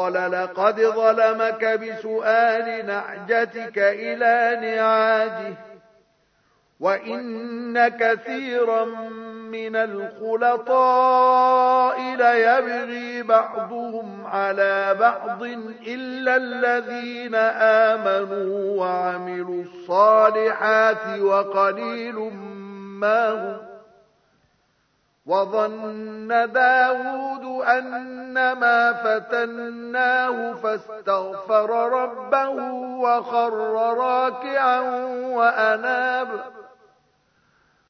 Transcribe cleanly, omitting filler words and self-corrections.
قال لقد ظلمك بسؤال نعجتك إلى نعاجه وإن كثيرا من الخلطاء ليبغي بعضهم على بعض إلا الذين آمنوا وعملوا الصالحات وقليل ما هم. وظن داود أنما فتناه فاستغفر ربه وخر راكعا وأناب